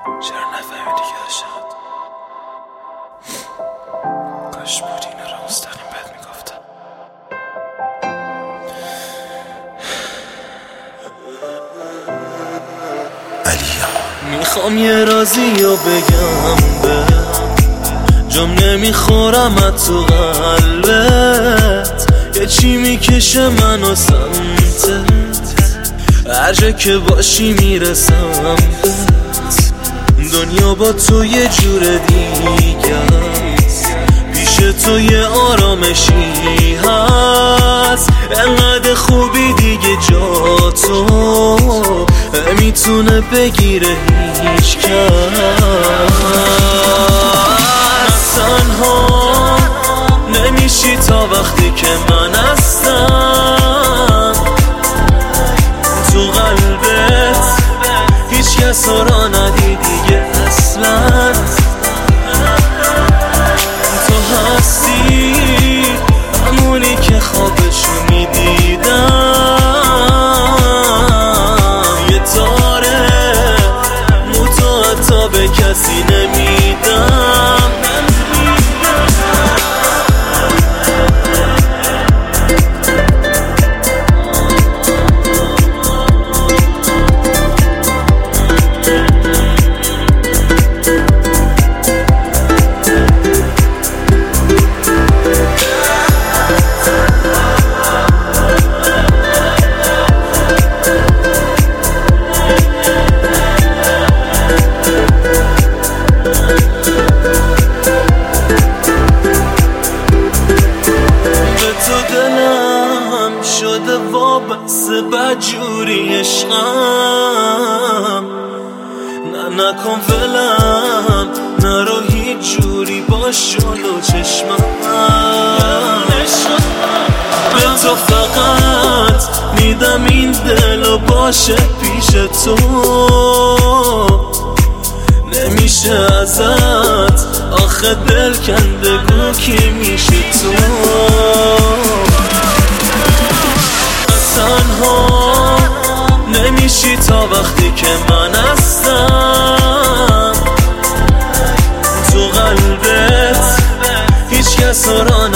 چرا نفهمیدی که داشتم؟ کاش بود اینا رو مستقیم بهت میگفتم. علیا میخوام یه رازی رو بگم به جام نمیخورم از تو قلبت، یه چی میکشه منو سمتت، هر جا که باشی میرسم بهت. دنیا با تو یه جور دیگه است، پیش تو یه آرامشی هست، انقدر خوبی دیگه جا تو میتونه بگیره هیچ کس. تنها نمیشی تا وقتی که من هستم، تو قلبت هیچ کس را ندیدی دیگه اصلا. تو هستی همونی که خوابشو میدیدم، یه تاره موتو حتی به کسی نمیدم. شده وابسته بدجوری عشقم، نه نکن ولم، نرو هیچ جوری باش جلو چشمم. به تو فقط میدم این دلو باشه پیش تو، نمیشه ازت آخه دل کنده گو کی میشه تو. تنها نمیشی تا وقتی که من هستم، تو قلبت هیچ کس را